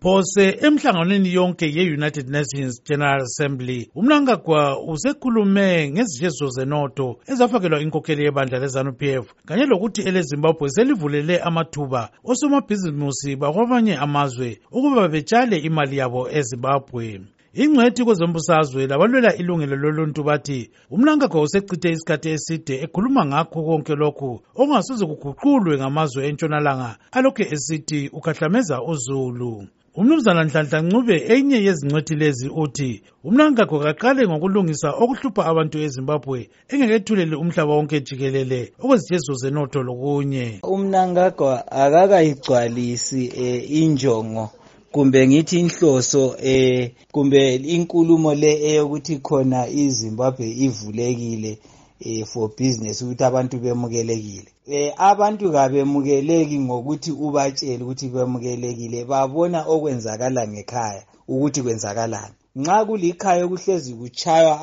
Phose emhlanganweni yonke ye-United Nations General Assembly, uMnangagwa usekhulume ngezishezo zenotho ezafakelwa inkokheli yebandla leZANU-PF kanye lokuthi eleZimbabwe selivulele amathuba osomabhizimusi bakwamanye amazwe ukuba betshale imali yabo eZimbabwe. Ingcwethi kwezombusazwe labalwela ilungelo loluntu bathi uMnangagwa usechithe isikhathi eside ekhuluma ngakho konke lokhu okungasoze kuguqulwe ngamazwe entshonalanga alokhu esithi ukhahlameza uZulu. Umnumzana Nhlanhla Ncube enye yezingcwethi lezi uthi uMnangagwa kaqale ngokulungisa okuhlupha abantu eZimbabwe engekethulele umhlaba wonke jikelele okwezishezo zenotho lokunye. uMnangagwa akakayigcwalisi injongo kumbe ngithi inhloso kumbe inkulumo le eyokuthi khona iZimbabwe ivulekile for business ukuthi abantu bemukelekile. Abantu kabemukeleki ngokuthi ubatshele ukuthi bemukelekile, babona okwenzakala ngekhaya ukuthi kwenzakalani. Nxa kulikhaya kuhlezi kuchaywa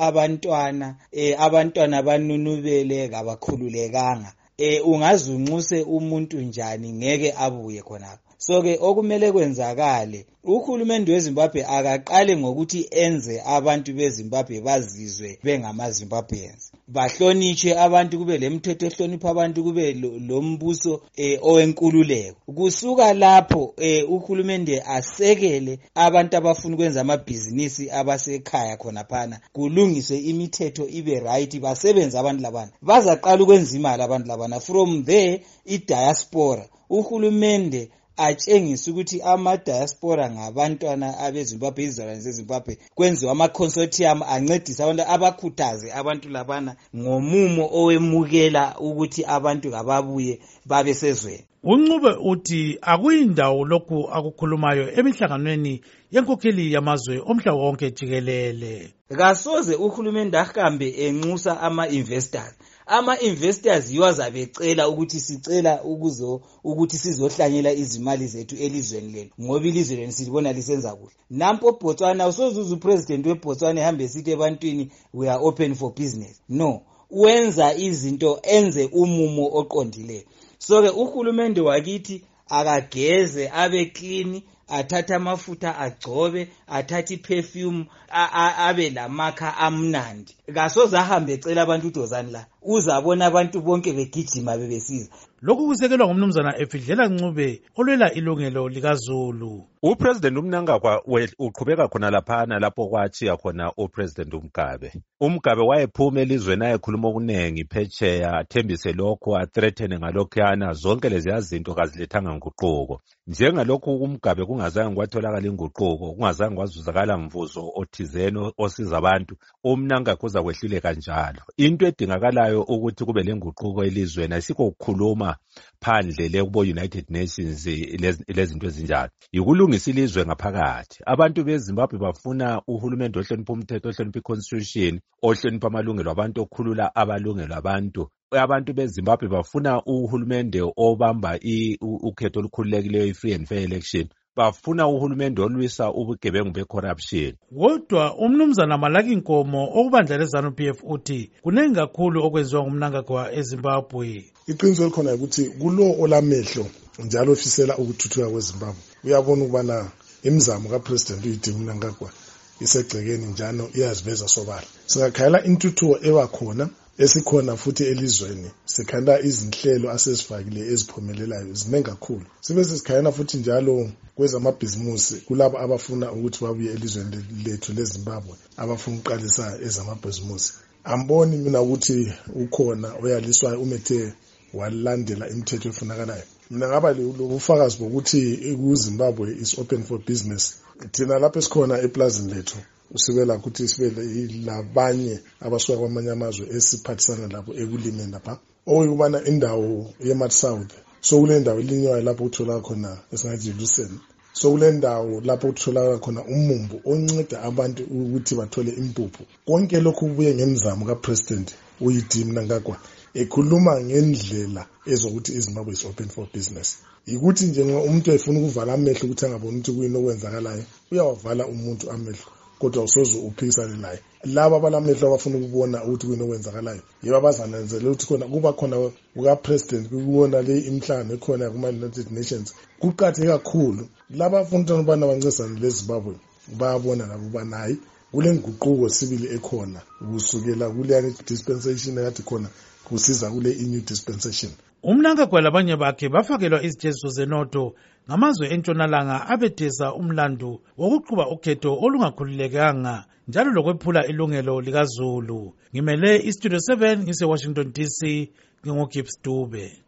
abantwana banunubele kabakhululekanga, ungazunxuse umuntu njani ngeke abuye khonapho. So-ke okumele kwenzakale, uhulumende weZimbabwe akaqale ngokuthi enze abantu beZimbabwe bazizwe bengamaZimbabweans, bahlonitshwe abantu, kube lemithetho ehlonipha abantu, kube lombuso owenkululeko. Kusuka lapho uhulumende asekele abantu abafuna ukwenza amabhizinisi abasekhaya khonaphana, kulungiswe imithetho ibe right, basebenze abantu labana, bazaqala ukwenza imali abantu labana. From there idiaspora, uhulumende atshengisa ukuthi ama-diaspora ngabantwana abeZimbabwe, izizalwane zeZimbabwe, kwenziwa ama-consortium ancedisa abantu, abakhuthaze abantu labana ngomumo owemukela ukuthi abantu kababuye babe sezweni. uNcube uthi akuyindawo lokhu akukhulumayo emihlanganweni yenkokheli yamazwe omhlaba wonke jikelele. Kasoze uhulumende ahambe enxusa ama-investors. Ama-investors yiwo azabecela ukuthi sicela ukuthi sizohlanyela izimali zethu elizweni lenu ngoba ilizwe lenu silibona lisenza kuhle. Nampo Botswana, usozuza upresident weBotswana ehambe sithi ebantwini we are open for business. No, wenza izinto, enze umumo oqondileyo. So-ke uhulumende wakithi akageze abe clean, athatha amafutha agcobe, athatha iperfume, abe lamakha amnandi. Kasoze ahambe ecela abantu udozani la, uzabona abantu bonke begijima bebesiza. Lokhu kusekelwa ngumnumzana Efidlela Ncube olwela ilungelo likaZulu. Upresident uMnangagwa uqhubeka khona laphana lapho kwatshiya khona upresident uMgabe. uMgabe wayephuma elizweni ayekhuluma okunengi phetsheya, athembise lokho, athreathene ngalokhuyana, zonke leziya zinto kazilethanga nguquko. Njengalokhu uMgabe kungazange kwatholakala inguquko, kungazange kwazuzakala mvuzo othizeni osiza abantu, uMnangagwa uzakwehluleka njalo. Into edingakalayo ukuthi kube lenguquko elizweni ayisikho ukukhuluma phandle lekubo-United Nations lezinto ezinjalo, yikulungisa ilizwe ngaphakathi. Abantu beZimbabwe bafuna uhulumende ohlonipha umthetho, ohlonipha iconstitution, ohlonipha amalungelo abantu, okhulula abalungelo abantu. Abantu beZimbabwe bafuna uhulumende obamba ukhetho olukhululekileyo, i-free and fair election. Bafuna uhulumende olwisa ubugebengu be-corruption. Kodwa umnumzana Malaki Nkomo okubandla leZANU-PF uthi kunengi kakhulu okwenziwa nguMnangagwa eZimbabwe. Iqiniso likhona ukuthi kulo olamehlo njalo ofisela ukuthuthuka kweZimbabwe uyabona ukubana imizamo kaPresident uYidinga uMnangagwa isegcekeni njalo iyaziveza sobala. Singakhayela intuthuko ewakhona esikhona futhi elizweni, sikhanda izinhlelo asezifakile eziphumelelayo ziningi kakhulu. Sibe sikhayela futhi njalo kwezamabhizimusi kulabo abafuna ukuthi babuye elizweni lethu leZimbabwe, abafuna ukuqalisa ezamabhizimusi. Amboni mina ukuthi ukhona oyaliswayo umethe walandela imithetho efunakalayo. Mina ngaba lobufakazi bokuthi kuZimbabwe is open for business. Thina lapho esikhona eplazini lethu usibela ukuthi sibe labanye abasuka kwamanye amazwe esiphathisana labo ekulimeni lapha, okubana indawo yeMart South. So kule ndawo ilinywayo lapho uthola khona esingathi Lucerne. So kule ndawo lapho uthola khona umumbu onceda abantu ukuthi bathole impuphu. Konke lokhu kubuye ngemizamo kaPresident uYidinga Mnangagwa ekhuluma ngendlela ezokuthi iZimbabwe is open for business. Ikuthi nje umuntu efuna ukuvala amehlo ukuthi angaboni ukuthi kuyini okwenzakalayo, uyawavala umuntu amehlo. kodwa usoze uphikisane naye. Laba abalamehlo abafuna ukubona ukuthi kuyini okwenzakalayo yibo abazananzela ukuthi kuba khona kuka-president kubona le imhlangano ekhona kuma-United Nations. Kuqakatheke kakhulu laba abafuna ukubana bancedisane leZimbabwe bayabona nabo ubana hayi kule nguquko sibili ekhona kusukela kule dispensation ekade khona kusiza kule i-new dispensation. UMnangagwa labanye bakhe bafakelwa izijeziso zenotho ngamazwe entshonalanga abedesa umlandu wokuqhuba ukhetho olungakhululekanga njalo lokwephula ilungelo likaZulu. Ngimele iStudio 7 ngise Washington DC, nginguGibbs Dube.